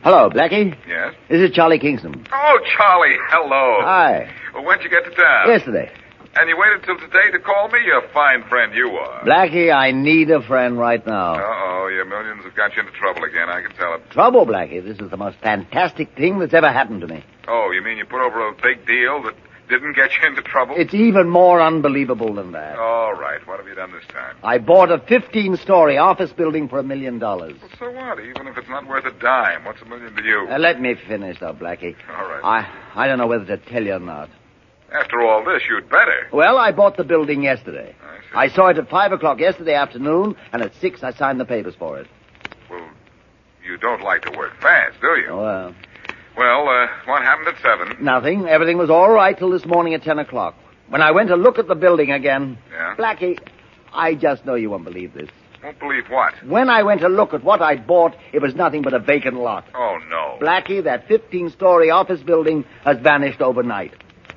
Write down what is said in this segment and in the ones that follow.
Hello, Blackie. Yes? This is Charlie Kingston. Oh, Charlie, hello. Hi. Well, when'd you get to town? Yesterday. And you waited till today to call me? You fine friend you are. Blackie, I need a friend right now. Uh-oh, your millions have got you into trouble again, I can tell it. Trouble, Blackie. This is the most fantastic thing that's ever happened to me. Oh, you mean you put over a big deal that didn't get you into trouble? It's even more unbelievable than that. All right, what have you done this time? I bought a 15-story office building for $1 million. Well, so what? Even if it's not worth a dime, what's $1 million to you? Let me finish, though, Blackie. All right. I don't know whether to tell you or not. After all this, you'd better. Well, I bought the building yesterday. I see. I saw it at 5 o'clock yesterday afternoon, and at 6 I signed the papers for it. Well, you don't like to work fast, do you? Well, What happened at 7? nothing. Everything was all right till this morning at 10 o'clock. When I went to look at the building again... Yeah? Blackie, I just know you won't believe this. Won't believe what? When I went to look at what I'd bought, it was nothing but a vacant lot. Oh, no. Blackie, that 15-story office building has vanished overnight.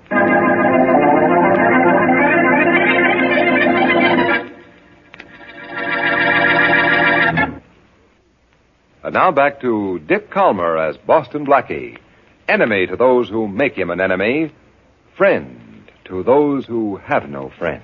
And now back to Dick Calmer as Boston Blackie. Enemy to those who make him an enemy. Friend to those who have no friend.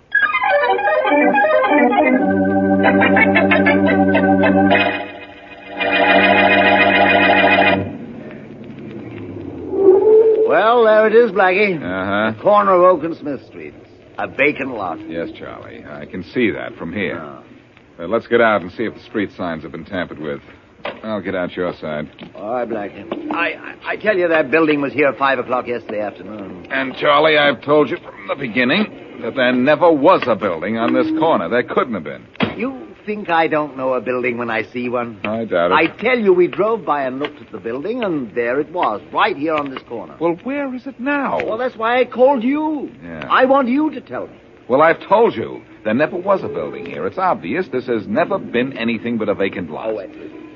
Well, there it is, Blackie. Uh-huh. Corner of Oak and Smith Streets. A vacant lot. Yes, Charlie. I can see that from here. Oh. Let's get out and see if the street signs have been tampered with. I'll get out your side. All right, Blackie. I tell you, that building was here at 5 o'clock yesterday afternoon. And, Charlie, I've told you from the beginning that there never was a building on this corner. There couldn't have been. You think I don't know a building when I see one? I doubt it. I tell you, we drove by and looked at the building, and there it was, right here on this corner. Well, where is it now? Well, that's why I called you. Yeah. I want you to tell me. Well, I've told you. There never was a building here. It's obvious this has never been anything but a vacant lot. Oh, wait.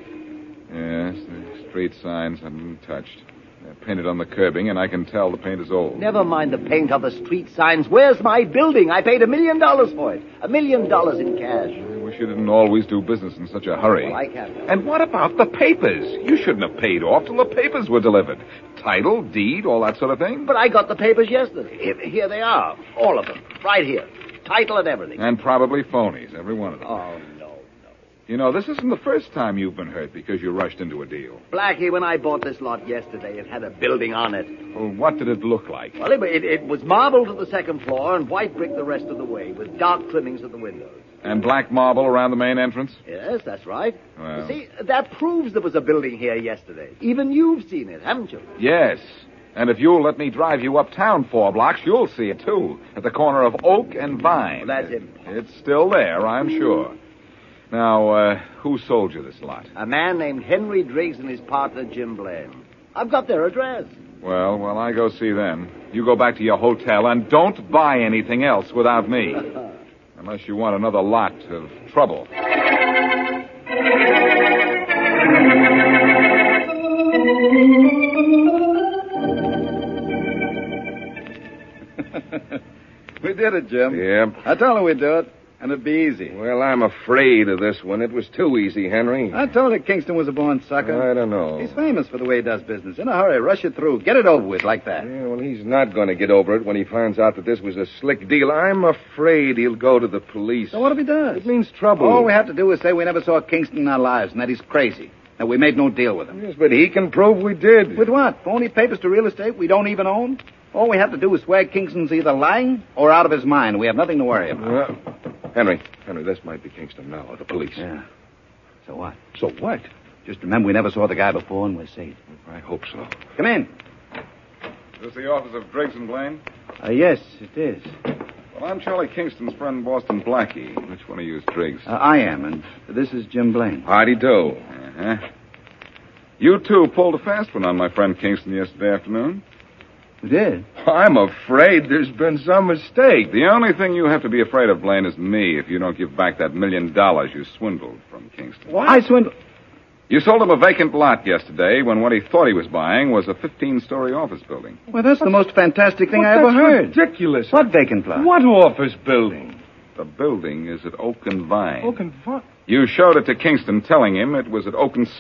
Yes, the street signs haven't been touched. They're painted on the curbing, and I can tell the paint is old. Never mind the paint of the street signs. Where's my building? I paid $1 million for it. $1 million in cash. I wish you didn't always do business in such a hurry. Well, I can't. And what about the papers? You shouldn't have paid off till the papers were delivered. Title, deed, all that sort of thing. But I got the papers yesterday. Here they are. All of them. Right here. Title and everything. And probably phonies, every one of them. Oh, no. You know, this isn't the first time you've been hurt because you rushed into a deal. Blackie, when I bought this lot yesterday, it had a building on it. Well, what did it look like? Well, it was marble to the second floor and white brick the rest of the way, with dark trimmings at the windows. And black marble around the main entrance? Yes, that's right. Well. See, that proves there was a building here yesterday. Even you've seen it, haven't you? Yes. And if you'll let me drive you uptown 4 blocks, you'll see it, too. At the corner of Oak and Vine. Well, that's impossible. It's still there, I'm sure. Now, who sold you this lot? A man named Henry Driggs and his partner, Jim Blaine. I've got their address. Well, I go see them. You go back to your hotel and don't buy anything else without me. Unless you want another lot of trouble. We did it, Jim. Yep. I told him we'd do it, and it'd be easy. Well, I'm afraid of this one. It was too easy, Henry. I told you Kingston was a born sucker. I don't know. He's famous for the way he does business. In a hurry, rush it through. Get it over with like that. Yeah, well, he's not going to get over it when he finds out that this was a slick deal. I'm afraid he'll go to the police. So what if he does? It means trouble. All we have to do is say we never saw Kingston in our lives and that he's crazy. That we made no deal with him. Yes, but he can prove we did. With what? Phony papers to real estate we don't even own? All we have to do is swear Kingston's either lying or out of his mind. We have nothing to worry about. Well, Henry, this might be Kingston now, or the police. Yeah. So what? So what? Just remember we never saw the guy before and we're safe. I hope so. Come in. Is this the office of Driggs and Blaine? Yes, it is. Well, I'm Charlie Kingston's friend, Boston Blackie. Which one of you is Driggs? I am, and this is Jim Blaine. Howdy do. Uh-huh. You two pulled a fast one on my friend Kingston yesterday afternoon. We did? I'm afraid there's been some mistake. The only thing you have to be afraid of, Blaine, is me if you don't give back that $1 million you swindled from Kingston. What? I swindled... You sold him a vacant lot yesterday when what he thought he was buying was a 15-story office building. Well, that's the most fantastic thing I ever heard. Ridiculous. What vacant lot? What office building? The building is at Oak and Vine. Oak and Vine? You showed it to Kingston, telling him it was at Oak and Smith.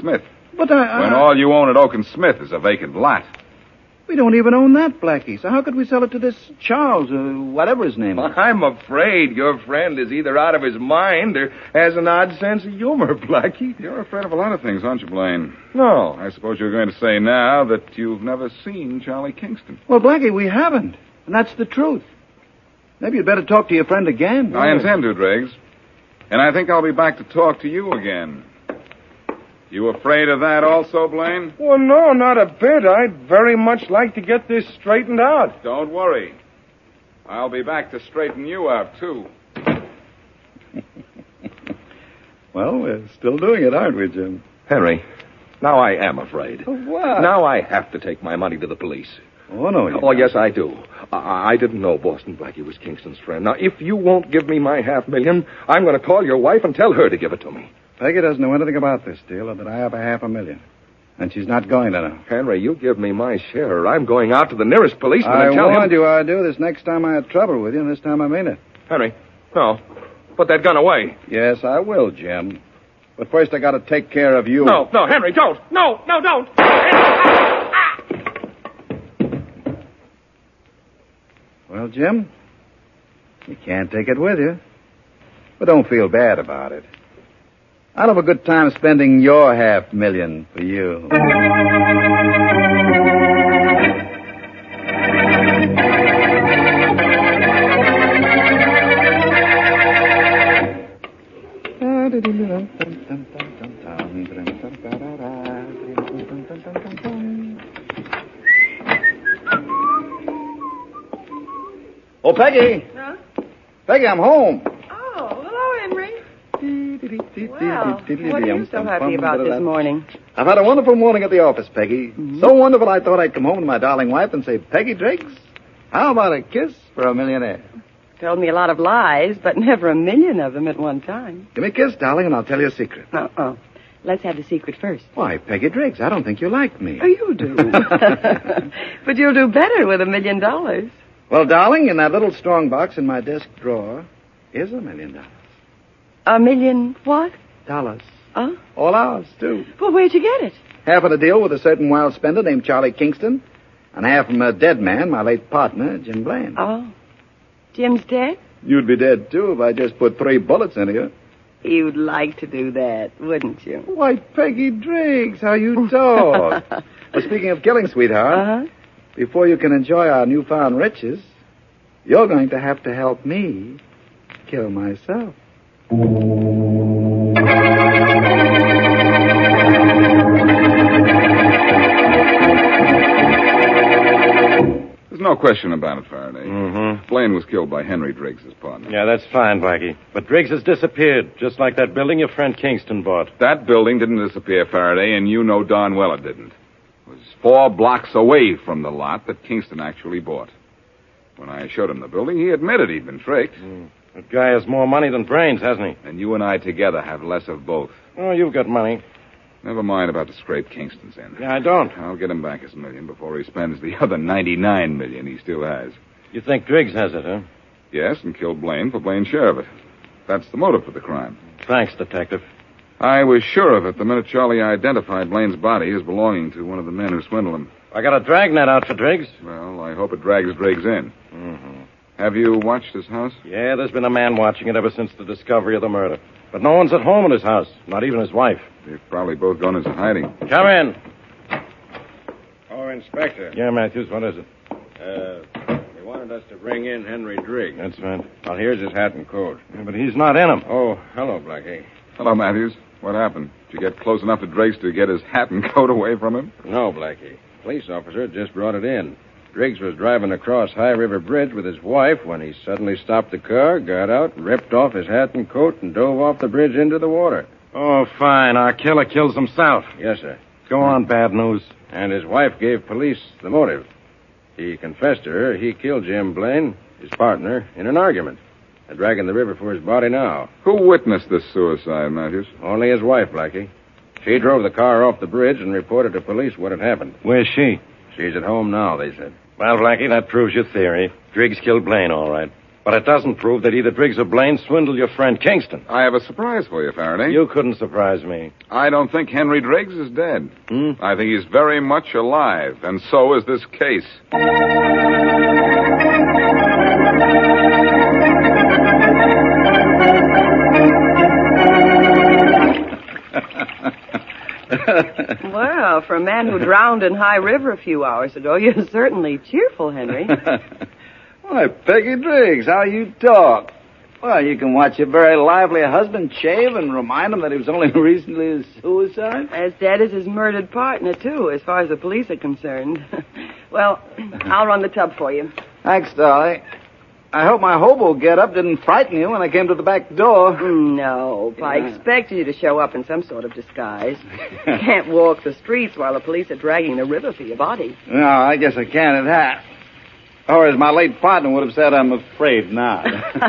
But When all you own at Oak and Smith is a vacant lot. we don't even own that, Blackie. So how could we sell it to this Charles, or whatever his name is? I'm afraid your friend is either out of his mind or has an odd sense of humor, Blackie. You're afraid of a lot of things, aren't you, Blaine? No. I suppose you're going to say now that you've never seen Charlie Kingston. Well, Blackie, we haven't. And that's the truth. Maybe you'd better talk to your friend again. I intend to, Driggs. And I think I'll be back to talk to you again. You afraid of that also, Blaine? Well, no, not a bit. I'd very much like to get this straightened out. Don't worry. I'll be back to straighten you out, too. Well, we're still doing it, aren't we, Jim? Henry, now I am afraid. What? Now I have to take my money to the police. Oh, no, you Oh, yes, I do. I didn't know Boston Blackie was Kingston's friend. Now, if you won't give me my $500,000, I'm going to call your wife and tell her to give it to me. Peggy doesn't know anything about this deal, or that I have $500,000. And she's not going to know. Henry, you give me my share, or I'm going out to the nearest policeman and tell him... I warned you I'd do this next time I had trouble with you, and this time I mean it. Henry, no. Put that gun away. Yes, I will, Jim. But first I got to take care of you. No, Henry, don't. No, don't. Well, Jim, you can't take it with you. But don't feel bad about it. I'll have a good time spending your $500,000 for you. Oh, Peggy. Huh? Peggy, I'm home. Oh, hello, Henry. Well, what are you so happy about this morning? I've had a wonderful morning at the office, Peggy. Mm-hmm. So wonderful I thought I'd come home to my darling wife and say, Peggy Driggs, how about a kiss for a millionaire? Told me a lot of lies, but never a million of them at one time. Give me a kiss, darling, and I'll tell you a secret. Uh-uh. Let's have the secret first. Why, Peggy Driggs, I don't think you like me. Oh, you do. But you'll do better with $1 million. Well, darling, in that little strong box in my desk drawer is $1 million. $1 million what? Dollars. Huh? All ours, too. Well, where'd you get it? Half of the deal with a certain wild spender named Charlie Kingston, and half from a dead man, my late partner, Jim Blaine. Oh. Jim's dead? You'd be dead, too, if I just put 3 bullets into you. You'd like to do that, wouldn't you? Why, Peggy Driggs, how you talk. Well, speaking of killing, sweetheart, before you can enjoy our newfound riches, you're going to have to help me kill myself. There's no question about it, Faraday. Mm-hmm. Blaine was killed by Henry Driggs, his partner. Yeah, that's fine, Blackie. But Driggs has disappeared, just like that building your friend Kingston bought. That building didn't disappear, Faraday, and you know darn well it didn't. It was 4 blocks away from the lot that Kingston actually bought. When I showed him the building, he admitted he'd been tricked. That guy has more money than brains, hasn't he? And you and I together have less of both. Oh, you've got money. Never mind about the scrape Kingston's in. Yeah, I don't. I'll get him back his $1 million before he spends the other $99 million he still has. You think Driggs has it, huh? Yes, and killed Blaine for Blaine's share of it. That's the motive for the crime. Thanks, Detective. I was sure of it the minute Charlie identified Blaine's body as belonging to one of the men who swindled him. I got a dragnet out for Driggs. Well, I hope it drags Driggs in. Mm-hmm. Have you watched his house? Yeah, there's been a man watching it ever since the discovery of the murder. But no one's at home in his house, not even his wife. They've probably both gone into hiding. Come in. Oh, Inspector. Yeah, Matthews, what is it? They wanted us to bring in Henry Driggs. That's right. Well, here's his hat and coat. Yeah, but he's not in him. Oh, hello, Blackie. Hello, Matthews. What happened? Did you get close enough to Driggs to get his hat and coat away from him? No, Blackie. Police officer just brought it in. Driggs was driving across High River Bridge with his wife when he suddenly stopped the car, got out, ripped off his hat and coat, and dove off the bridge into the water. Oh, fine. Our killer kills himself. Yes, sir. Go on, bad news. And his wife gave police the motive. He confessed to her he killed Jim Blaine, his partner, in an argument. They're dragging the river for his body now. Who witnessed this suicide, Matthews? Only his wife, Blackie. She drove the car off the bridge and reported to police what had happened. Where's she? She's at home now, they said. Well, Blackie, that proves your theory. Driggs killed Blaine, all right. But it doesn't prove that either Driggs or Blaine swindled your friend Kingston. I have a surprise for you, Faraday. You couldn't surprise me. I don't think Henry Driggs is dead. I think he's very much alive, and so is this case. Well, for a man who drowned in High River a few hours ago, you're certainly cheerful, Henry. Why, Peggy Driggs, how you talk. Well, you can watch your very lively husband shave and remind him that he was only recently a suicide. As dead as his murdered partner, too, as far as the police are concerned. Well, I'll run the tub for you. Thanks, Dolly. I hope my hobo get-up didn't frighten you when I came to the back door. No, I expected you to show up in some sort of disguise. You can't walk the streets while the police are dragging the river for your body. No, I guess I can at that. Or as my late partner would have said, I'm afraid not.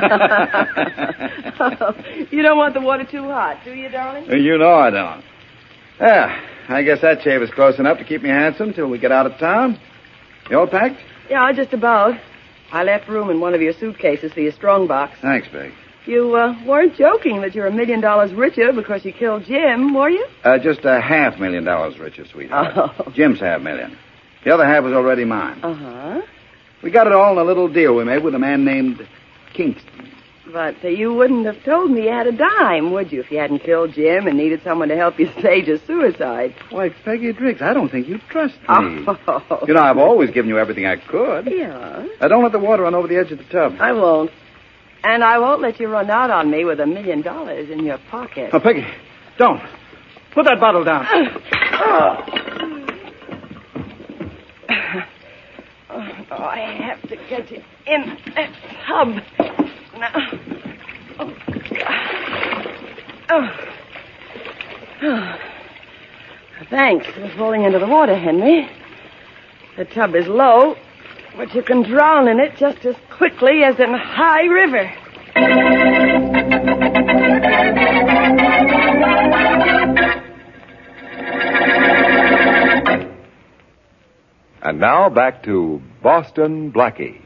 You don't want the water too hot, do you, darling? You know I don't. Yeah, I guess that shave is close enough to keep me handsome till we get out of town. You all packed? Yeah, just about. I left room in one of your suitcases for your strongbox. Thanks, Peg. You weren't joking that you're $1 million richer because you killed Jim, were you? Just $500,000 richer, sweetheart. Oh. Jim's $500,000. The other half was already mine. Uh-huh. We got it all in a little deal we made with a man named Kingston. But you wouldn't have told me you had a dime, would you, if you hadn't killed Jim and needed someone to help you stage a suicide? Why, Peggy Driggs, I don't think you trust me. Oh. You know, I've always given you everything I could. Yeah? Now, don't let the water run over the edge of the tub. I won't. And I won't let you run out on me with $1 million in your pocket. Oh, Peggy, don't. Put that bottle down. Oh, I have to get you in that tub. Now. Oh. Thanks for falling into the water, Henry. The tub is low, but you can drown in it just as quickly as in High River. And now back to Boston Blackie.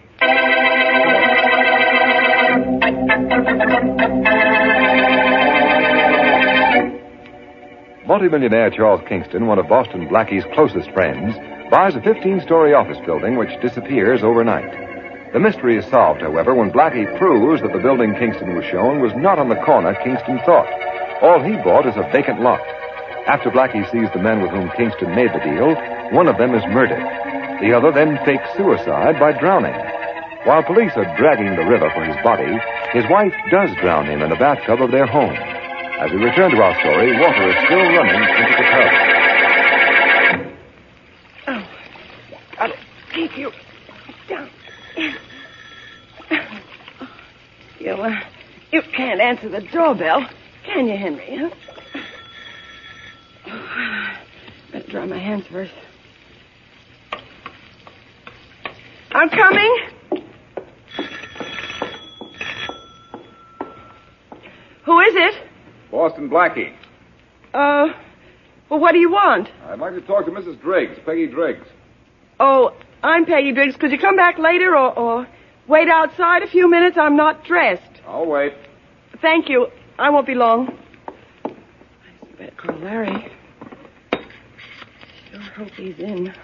Multimillionaire Charles Kingston, one of Boston Blackie's closest friends, buys a 15-story office building which disappears overnight. The mystery is solved, however, when Blackie proves that the building Kingston was shown was not on the corner Kingston thought. All he bought is a vacant lot. After Blackie sees the men with whom Kingston made the deal, one of them is murdered. The other then fakes suicide by drowning. While police are dragging the river for his body, his wife does drown him in the bathtub of their home. As we return to our story, water is still running into the tub. Oh, gotta keep you down. You can't answer the doorbell, can you, Henry? Huh? Better dry my hands first. I'm coming. Who is it? Boston Blackie. Well, what do you want? I'd like to talk to Mrs. Driggs, Peggy Driggs. Oh, I'm Peggy Driggs. Could you come back later or wait outside a few minutes? I'm not dressed. I'll wait. Thank you. I won't be long. I better call Larry. Sure hope he's in.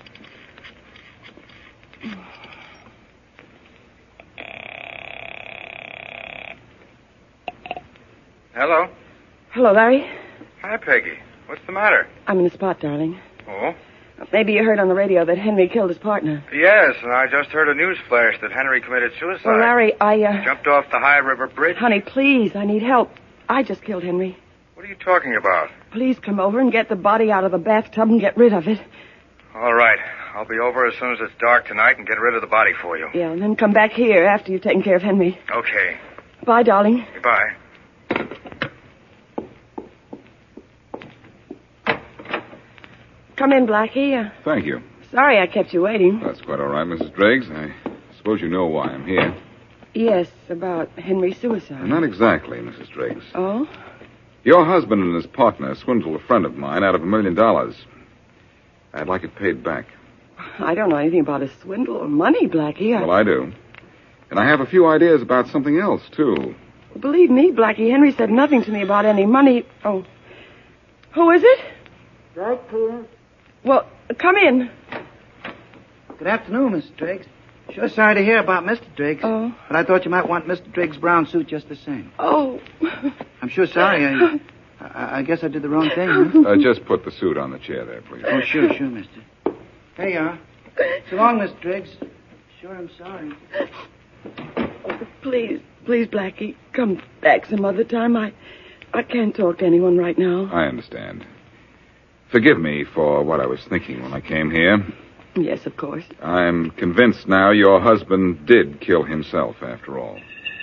Hello? Hello, Larry. Hi, Peggy. What's the matter? I'm in the spot, darling. Oh? Maybe you heard on the radio that Henry killed his partner. Yes, and I just heard a news flash that Henry committed suicide. Well, Larry, Jumped off the High River Bridge? Honey, please, I need help. I just killed Henry. What are you talking about? Please come over and get the body out of the bathtub and get rid of it. All right. I'll be over as soon as it's dark tonight and get rid of the body for you. Yeah, and then come back here after you've taken care of Henry. Okay. Bye, darling. Goodbye. Come in, Blackie. Thank you. Sorry I kept you waiting. That's quite all right, Mrs. Driggs. I suppose you know why I'm here. Yes, about Henry's suicide. Not exactly, Mrs. Driggs. Oh? Your husband and his partner swindled a friend of mine out of $1 million. I'd like it paid back. I don't know anything about a swindle or money, Blackie. Well, I do. And I have a few ideas about something else, too. Believe me, Blackie, Henry said nothing to me about any money. Oh. Who is it? Right here. Well, come in. Good afternoon, Mr. Driggs. Sure sorry to hear about Mr. Driggs. Oh. But I thought you might want Mr. Driggs' brown suit just the same. Oh. I'm sure sorry. I guess I did the wrong thing, huh? Just put the suit on the chair there, please. Oh, sure, mister. There you are. So long, Mr. Driggs. Sure, I'm sorry. Please, Blackie, come back some other time. I can't talk to anyone right now. I understand. Forgive me for what I was thinking when I came here. Yes, of course. I'm convinced now your husband did kill himself, after all.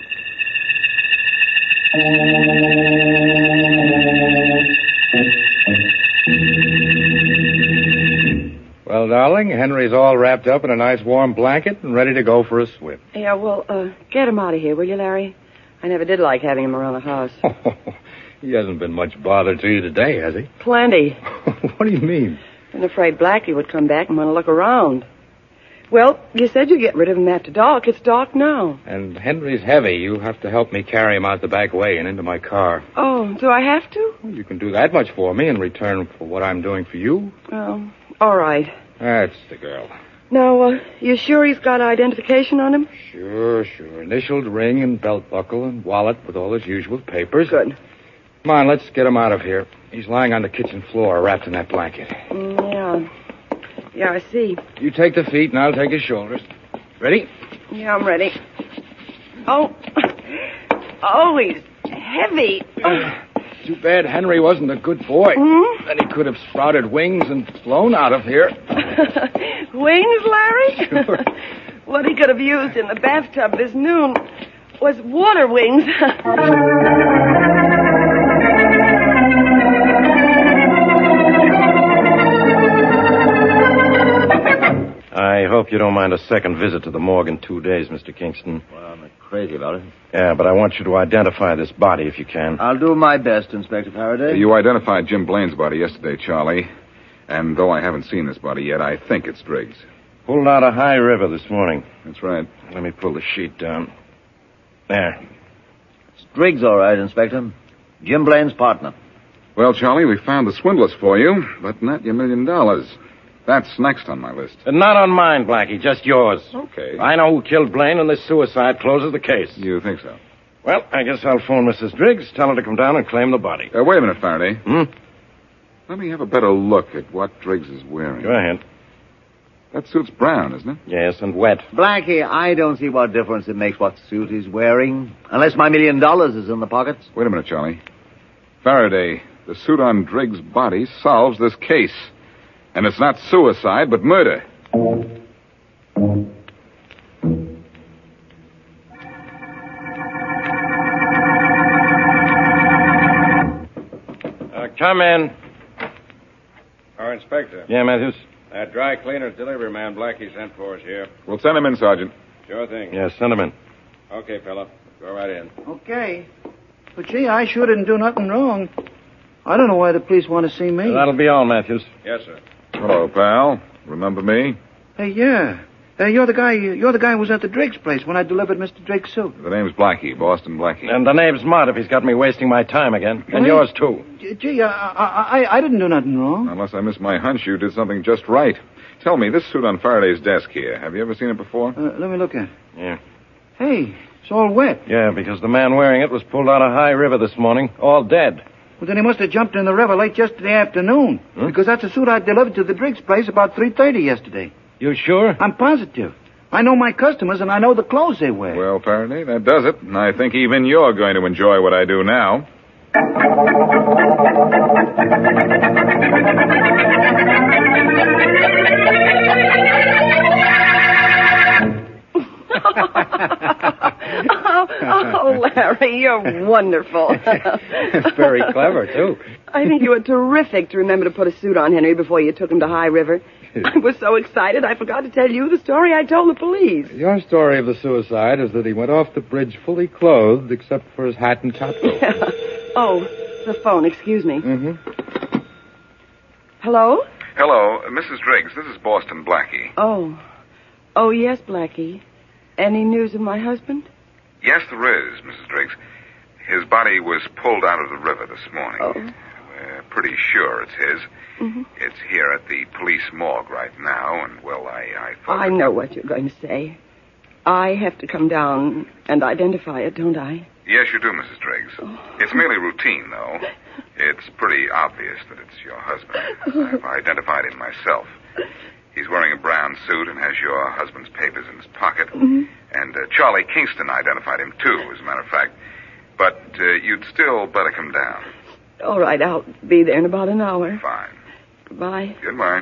Well, darling, Henry's all wrapped up in a nice warm blanket and ready to go for a swim. Yeah, well, get him out of here, will you, Larry? I never did like having him around the house. He hasn't been much bother to you today, has he? Plenty. What do you mean? Been afraid Blackie would come back and want to look around. Well, you said you'd get rid of him after dark. It's dark now. And Henry's heavy. You have to help me carry him out the back way and into my car. Oh, do I have to? Well, you can do that much for me in return for what I'm doing for you. Oh, all right. That's the girl. Now, you sure he's got identification on him? Sure. Initialed ring and belt buckle and wallet with all his usual papers. Good. Come on, let's get him out of here. He's lying on the kitchen floor wrapped in that blanket. Yeah, I see. You take the feet and I'll take his shoulders. Ready? Yeah, I'm ready. Oh, he's heavy. Too bad Henry wasn't a good boy. Hmm? Then he could have sprouted wings and flown out of here. Wings, Larry? Sure. What he could have used in the bathtub this noon was water wings. I hope you don't mind a second visit to the morgue in 2 days, Mr. Kingston. Well, I'm not crazy about it. Yeah, but I want you to identify this body if you can. I'll do my best, Inspector Faraday. You identified Jim Blaine's body yesterday, Charlie. And though I haven't seen this body yet, I think it's Driggs. Pulled out of High River this morning. That's right. Let me pull the sheet down. There. It's Driggs, all right, Inspector. Jim Blaine's partner. Well, Charlie, we found the swindlers for you, but not your $1 million. That's next on my list. Not on mine, Blackie, just yours. Okay. I know who killed Blaine, and this suicide closes the case. You think so? Well, I guess I'll phone Mrs. Driggs, tell her to come down and claim the body. Wait a minute, Faraday. Hmm? Let me have a better look at what Driggs is wearing. Go ahead. That suit's brown, isn't it? Yes, and wet. Blackie, I don't see what difference it makes what suit he's wearing. Unless my $1 million is in the pockets. Wait a minute, Charlie. Faraday, the suit on Driggs' body solves this case. And it's not suicide, but murder. Come in. Oh, Inspector. Yeah, Matthews? That dry cleaner's delivery man Blackie sent for us here. We'll send him in, Sergeant. Sure thing. Yeah, send him in. Okay, fella. Go right in. Okay. But, gee, I sure didn't do nothing wrong. I don't know why the police want to see me. That'll be all, Matthews. Yes, sir. Hello, pal. Remember me? Hey, yeah. You're the guy who was at the Driggs place when I delivered Mr. Driggs' suit. The name's Blackie, Boston Blackie. And the name's Mott if he's got me wasting my time again. And What? yours, too. Gee, I didn't do nothing wrong. Unless I missed my hunch, you did something just right. Tell me, this suit on Faraday's desk here, have you ever seen it before? Let me look at it. Yeah. Hey, it's all wet. Yeah, because the man wearing it was pulled out of High River this morning, all dead. Well, then he must have jumped in the river late yesterday afternoon. Huh? Because that's the suit I delivered to the Driggs place about 3:30 yesterday. You sure? I'm positive. I know my customers, and I know the clothes they wear. Well, Faraday, that does it. And I think even you're going to enjoy what I do now. Oh, Larry, you're wonderful. Very clever, too. I think you were terrific to remember to put a suit on Henry before you took him to High River. I was so excited I forgot to tell you the story I told the police. Your story of the suicide is that he went off the bridge fully clothed except for his hat and topcoat. Yeah. Oh, the phone, excuse me. Mm-hmm. Hello? Hello, Mrs. Driggs. This is Boston Blackie. Oh, yes, Blackie. Any news of my husband? Yes, there is, Mrs. Driggs. His body was pulled out of the river this morning. Oh. We're pretty sure it's his. Mm-hmm. It's here at the police morgue right now, and, well, I thought... I know what you're going to say. I have to come down and identify it, don't I? Yes, you do, Mrs. Driggs. Oh. It's merely routine, though. It's pretty obvious that it's your husband. I've identified him myself. He's wearing a brown suit and has your husband's papers in his pocket. Mm-hmm. And Charlie Kingston identified him, too, as a matter of fact. But you'd still better come down. All right, I'll be there in about an hour. Fine. Goodbye. Goodbye.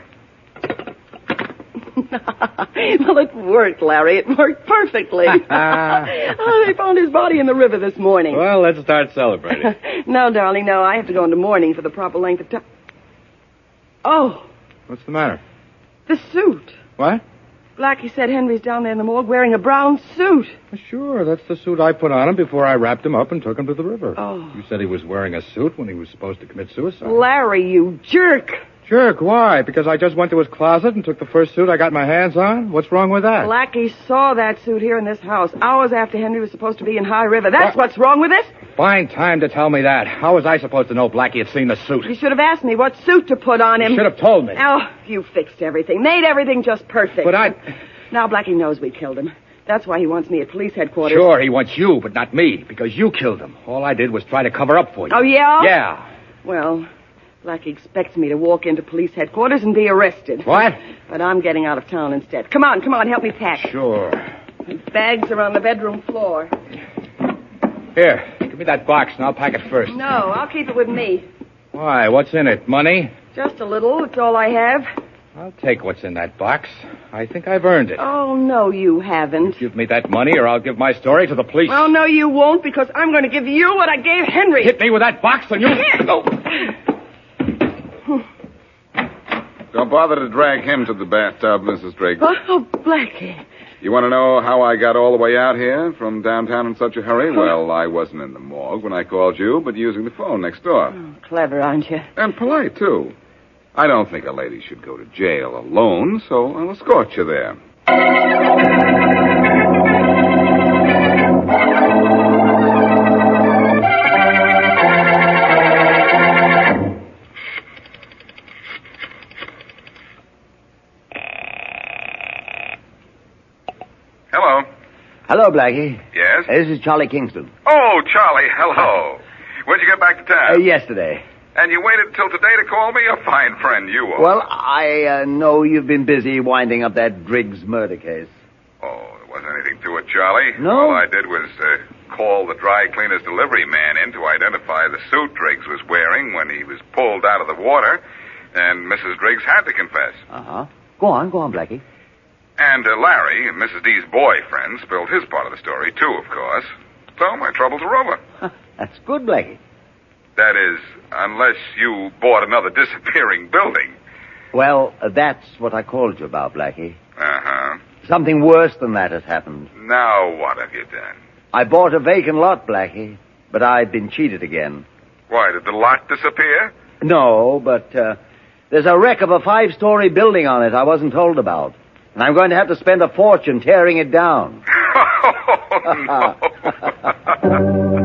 Well, it worked, Larry. It worked perfectly. They found his body in the river this morning. Well, let's start celebrating. No, darling, no. I have to go into mourning for the proper length of time. Oh, What's the matter? the suit. What? Blackie said Henry's down there in the morgue wearing a brown suit. Sure, that's the suit I put on him before I wrapped him up and took him to the river. Oh. You said he was wearing a suit when he was supposed to commit suicide. Larry, you jerk. Jerk, why? Because I just went to his closet and took the first suit I got my hands on? What's wrong with that? Blackie saw that suit here in this house hours after Henry was supposed to be in High River. That's what's wrong with it. Fine time to tell me that. How was I supposed to know Blackie had seen the suit? You should have asked me what suit to put on him. You should have told me. Oh, you fixed everything. Made everything just perfect. But I... Now Blackie knows we killed him. That's why he wants me at police headquarters. Sure, he wants you, but not me, because you killed him. All I did was try to cover up for you. Oh, yeah? Yeah. Well, Blackie expects me to walk into police headquarters and be arrested. What? But I'm getting out of town instead. Come on, help me pack. Sure. The bags are on the bedroom floor. Here, give me that box and I'll pack it first. No, I'll keep it with me. Why, what's in it? Money? Just a little. It's all I have. I'll take what's in that box. I think I've earned it. Oh, no, you haven't. Give me that money or I'll give my story to the police. Well, no, you won't, because I'm going to give you what I gave Henry. Hit me with that box and you... Here. Don't bother to drag him to the bathtub, Mrs. Driggs. Oh, Blackie. You want to know how I got all the way out here from downtown in such a hurry? Well, I wasn't in the morgue when I called you, but using the phone next door. Oh, clever, aren't you? And polite, too. I don't think a lady should go to jail alone, so I'll escort you there. Hello. Hello, Blackie. Yes? This is Charlie Kingston. Oh, Charlie, hello. When'd you get back to town? Yesterday. And you waited until today to call me? A fine friend you are. Well, I know you've been busy winding up that Driggs murder case. Oh, there wasn't anything to it, Charlie. No? All I did was call the dry cleaner's delivery man in to identify the suit Driggs was wearing when he was pulled out of the water, and Mrs. Driggs had to confess. Uh-huh. Go on, Blackie. And Larry, Mrs. D's boyfriend, spilled his part of the story, too, of course. So my troubles are over. That's good, Blackie. That is, unless you bought another disappearing building. Well, that's what I called you about, Blackie. Uh-huh. Something worse than that has happened. Now what have you done? I bought a vacant lot, Blackie, but I've been cheated again. Why, did the lot disappear? No, but there's a wreck of a 5-story building on it I wasn't told about. And I'm going to have to spend a fortune tearing it down. Oh, no.